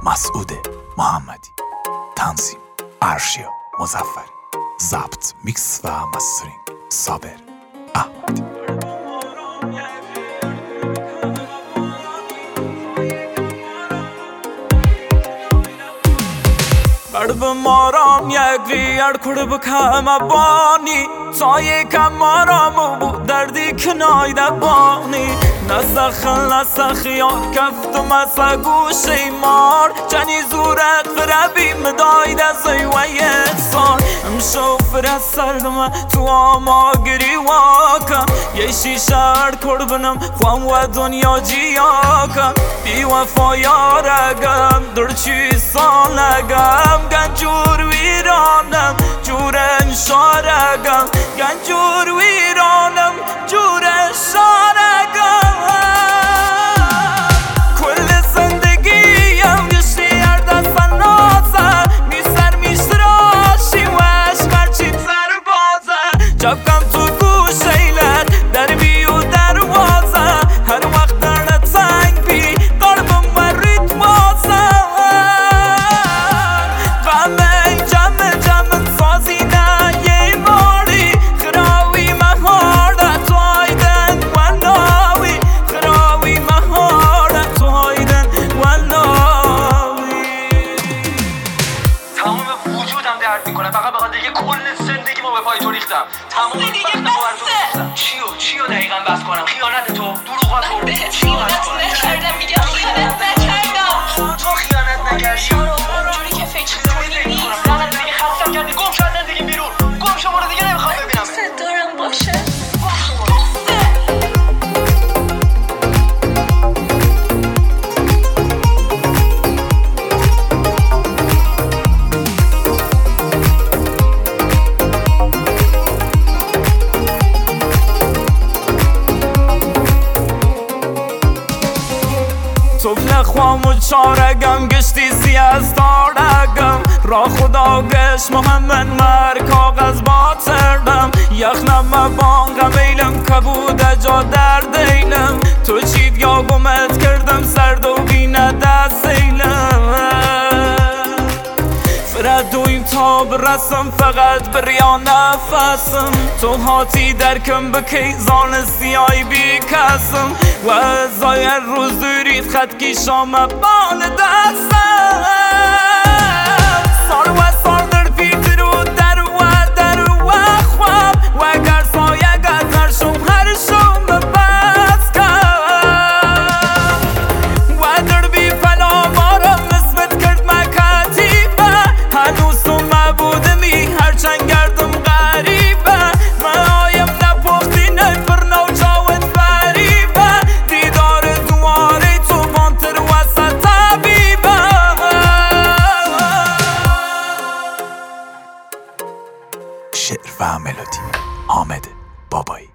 مسعود محمدی، تنظیم ارشیا مظفری، ضبط میکس و مسترینگ صابر احمدی. قلب مارام یک ریار کرد بکم بانی سایه کم مارام بود دردی کنای دبانی نسخ یار کفتم از گوشی مار جنی زورت فربی مداید از ایوه سان امشو فرستردم تو آماگری واکم یه شیشار کرد بنم خوام و دنیا جیاکم بی وفا یارگم درچی سالگم گنجور ویرانم جور شارگم گنجور ویرانم جور شارگم کل زندگیم گشتی هر دست نازه میسر میشراشی و اشمرچی سر بازه جاکم تو گوشیلت در بیو دروازه هر وقت در تنگ بی قلبم ورید بازه فقط بخاطر دیگه کل زندگی ما به پای تو ریختم. تمام دیگه بسه. چیو دقیقاً بس کنم؟ خیانت تو، دروغ تو، چیو بس کنم؟ نکردم میگم خیانت نکردم. تو خیانت نکردی. اونجوری که فکر می‌کنی نیست. نه دیگه خستم کردی، گم شو زندگی بیرون. گم شو برو دیگه نمیخوام ببینم. دوست دارم باشه. طفل خوام و چارگم گشتی سیاز دارگم را خدا گشت محمد مر کاغذ باتردم یخنم بانگم ایلم کبود جا در دیلم تو چید یا گمت کردم سرد و بینه دست ایلم فردویم تا برسم فقط بریا نفسم تو هاتی درکم بکی زان سیای بی کسم و ازای روز دورید خط کشام بال دستم سال و سال در پیتر و در و خواب و اگر سایه گذر شم هر شم بس کم و در بی فلا مارم نسبت کرد مکتیبه هنوز تو مبودمی هرچند گردم غریبه مایم نپختی نفر نو جاوت فریبه دیدار دواره تو بانتر وسط طبیبه شعر و ملودی حامد بابایی.